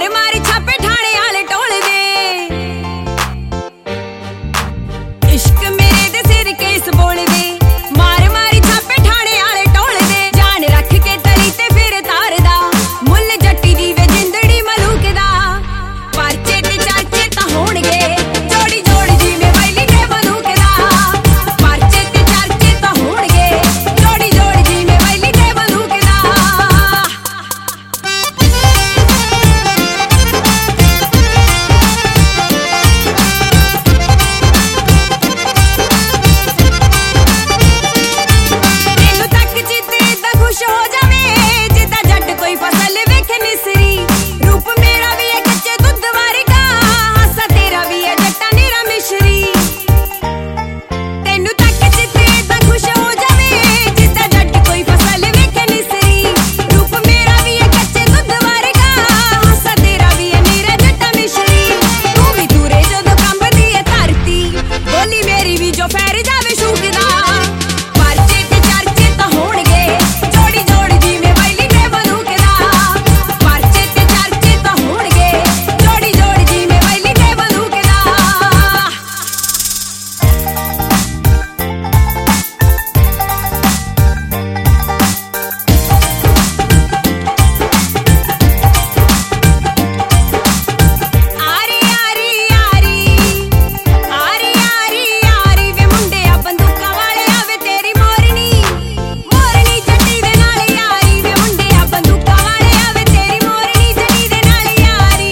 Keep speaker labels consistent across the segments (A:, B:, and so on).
A: ਮਾਰ ਮਾਰ ਛਾਪੇ ਠਾਣੇ ਵਾਲੇ ਟੋਲਦੇ ਇਸ਼ਕ ਮੇਰੇ ਦੇ ਸਿਰ ਕੇਸ ਬੋਲਦੇ ਮਾਰ ਮਾਰ ਛਾਪੇ ਠਾਣੇ ਵਾਲੇ ਟੋਲਦੇ ਜਾਨ ਰੱਖ ਕੇ ਤਲੀ ਤੇ ਫਿਰ ਤਾਰਦਾ ਮੁੱਲ ਜੱਟੀ ਦੀ ਵੇ ਜਿੰਦੜੀ ਮਲੂਕ ਦਾ ਪਰਚੇ ਤੇ ਚਰਚੇ ਤਾਂ ਹੋਣਗੇ ਜੋੜੀ ਜੋੜੀ ਜਿਵੇਂ ਵੈਲੀ ਤੇ ਮਲੂਕ ਦਾ ਪਰਚੇ ਤੇ ਚਰਚੇ ਤਾਂ ਹੋਣਗੇ ਜੋੜੀ ਜੋੜੀ ਜਿਵੇਂ ਵੈਲੀ ਤੇ ਮਲੂਕ ਦਾ ਤੈਨੂੰ ਤੱਕ ਜਿੱਤੇ ਏਦਾਂ ਖੁਸ਼ ਹੋ ਜਾਵੇ ਜਿੱਦਾਂ ਜੱਟ ਕੋਈ ਫਸਲ ਵੇਖੇ ਨਿਸਰੀ ਰੂਪ ਮੇਰਾ ਵੀ ਹੈ ਕੱਚੇ ਦੁੱਧ ਵਰਗਾ ਹਾਸਾ ਤੇਰਾ ਵੀ ਹੈ ਜੱਟਾਂ ਨੀਰਾ ਮਿਸ਼ਰੀ ਤੈਨੂੰ ਤੱਕ ਜਿੱਤੇ ਏਦਾਂ ਖੁਸ਼ ਹੋ ਜਾਵੇ ਜਿੱਦਾਂ ਜੱਟ ਕੋਈ ਫਸਲ ਵੇਖੇ ਨਿਸਰੀ ਰੂਪ ਮੇਰਾ ਵੀ ਹੈ ਕੱਚੇ ਦੁੱਧ ਵਰਗਾ ਹਾਸਾ ਤੇਰਾ ਵੀ ਹੈ ਨੀਰਾ ਜੱਟਾਂ ਮਿਸ਼ਰੀ ਤੂੰ ਵੀ ਦੂਰੇ ਜਦੋਂ ਕੰਬਦੀ ਹੈ ਧਰਤੀ ਬੋਲੀ ਮੇਰੀ ਵੀ ਜੋ ਫੈਰ ਜਾਵੇ ਸ਼ੂਕਦਾ ਪਰਚੇ ਤੇ ਚਰਚੇ ਤਾਂ ਹੋਣਗੇ ਜੋੜੀ ਜੋੜੀ ਜਿਵੇਂ ਵੈਲੀ ਤੇ ਮਲੂਕ ਦਾ ਪਰਚੇ ਤੇ ਚਰਚੇ ਤਾਂ ਹੋਣਗੇ ਜੋੜੀ ਜੋੜੀ ਜਿਵੇਂ ਵੈਲੀ ਤੇ ਮਲੂਕ ਦਾ ਆਰੀ ਆਰੀ ਆਰੀ ਆਰੀ ਆਰੀ ਆਰੀ ਵੇ ਮੁੰਡਿਆ ਬੰਦੂਕਾਂ ਵਾਲਿਆ ਵੇ ਤੇਰੀ ਮੋਰਨੀ ਮੋਰਨੀ ਜੱਟੀ ਦੇ ਨਾਲ ਯਾਰੀ ਵੇ ਮੁੰਡਿਆ ਬੰਦੂਕਾਂ ਵਾਲਿਆ ਵੇ ਤੇਰੀ ਮੋਰਨੀ ਜੱਟੀ ਦੇ ਨਾਲ ਯਾਰੀ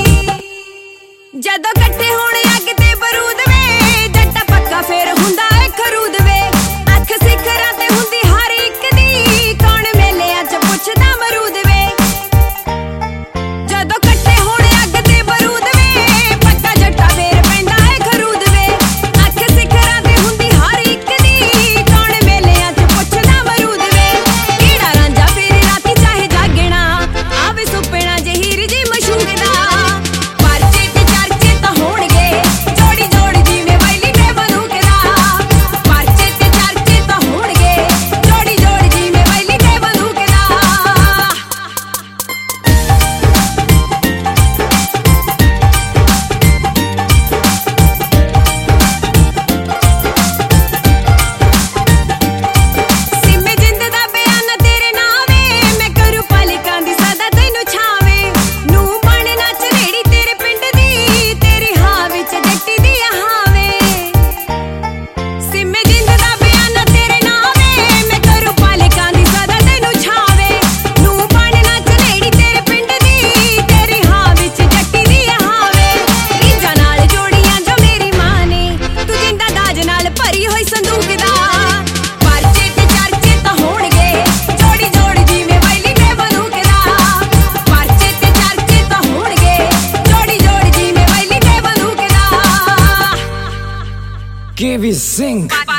A: ਜਦੋਂ ਇਕੱਠੇ ਹੋਣ ਅੱਗ ਤੇ ਬਰੂਦ ਵੇ ਜੱਟਾ ਪੱਕਾ ਫੇਰ ਹੁੰਦਾ ਏ ਖਰੂਦ ਵੇ ਅੱਖ ਸਿਖਰਾਂ ਤੇ ਹੁੰਦੀ ਹਰ ਇੱਕ ਦੀ ਕੌਣ ਮੇਲਿਆਂ 'ਚ ਪੁੱਛਦਾ ਮਰੂਦ ਵੇ ਜਦੋਂ ਇਕੱਠੇ ਹੋਣ ਅੱਗ ਤੇ ਬਰੂਦ ਵੇ ਪੱਕਾ ਜੱਟਾ ਫੇਰ ਪੈਂਦਾ ਏ ਖਰੂਦ ਵੇ ਅੱਖ ਸਿਖਰਾਂ ਤੇ ਹੁੰਦੀ ਹਰ ਇੱਕ ਦੀ ਕੌਣ ਮੇਲਿਆਂ 'ਚ ਪੁੱਛਦਾ ਮਰੂਦ ਵੇ ਕਿਹੜਾ ਰਾਂਝਾ ਫੇਰ ਰਾਤੀ ਚਾਹੇ ਜਾਗਣਾ ਆਵੇ ਸੁਪਨਾ ਜਹੀਰ ਜੀ ਮਸ਼ੂਕ ਦਾ ਪਰਚੇ ਤੇ ਚਰਚੇ ਤਾਂ ਹੋਣਗੇ ਜੋੜੀ ਜੋੜੀ ਜਿਵੇਂ ਵੈਲੀ ਤੇ ਮਲੂਕ ਦਾ ਪਰਚੇ ਤੇ ਚਰਚੇ ਤਾਂ ਹੋਣਗੇ ਜੋੜੀ ਜੋੜੀ ਜਿਵੇਂ ਵੈਲੀ ਤੇ ਮਲੂਕ ਦਾ ਸਿੰਮੇ ਜਿੰਦ ਦਾ ਬਿਆਨ ਤੇਰੇ ਨਾਵੇਂ ਮੈਂ ਕਰੂ ਪਲਕਾਂ ਦੀ ਸਦਾ ਤੈਨੂੰ ਛਾਵੇਂ ਨੂੰ ਬਣ ਨੱਚ ਰੇੜੀ ਤੇਰੇ ਪਿੰਡ ਦੀ ਤੇਰੀ ਹਾਂ ਵਿੱਚ ਜੱਟੀ ਦੀ ਹਾਵੇ ਸਿੰਮੇ ਜਿੰਦ ਦਾ ਬਿਆਨ ਤੇਰੇ ਨਾਵੇਂ ਮੈਂ ਕਰੂ ਪਲਕਾਂ ਦੀ ਸਦਾ ਤੈਨੂੰ ਛਾਵੇਂ ਨੂੰ ਬਣ ਨੱਚ ਰੇੜੀ ਤੇਰੇ ਪਿੰਡ ਦੀ ਤੇਰੀ ਹਾਂ ਵਿੱਚ ਜੱਟੀ ਦੀ ਹਾਵੇ ਰੀਝਾਂ ਨਾਲ ਜੋੜੀਆਂ ਜੋ ਮੇਰੀ ਮਾਂ ਨੇ ਤੂੰ ਜਿੰਦਾ ਦਾਜ ਨਾਲ ਭਰੀ ਹੋਈ ਸੰਦੂਕ ਦਾ ਪਰਚੇ ਤੇ ਚਰਚੇ ਤਾਂ ਹੋਣਗੇ ਜੋੜੀ ਜੋੜੀ ਜਿਵੇਂ ਵੈਲੀ ਤੇ ਮਲੂਕ ਦਾ ਪਰਚੇ ਤੇ ਚਰਚੇ ਤਾਂ ਹੋਣਗੇ ਜੋੜੀ ਜੋੜੀ ਜਿਵੇਂ ਵੈਲੀ ਤੇ ਮਲੂਕ ਦਾ
B: KV Singh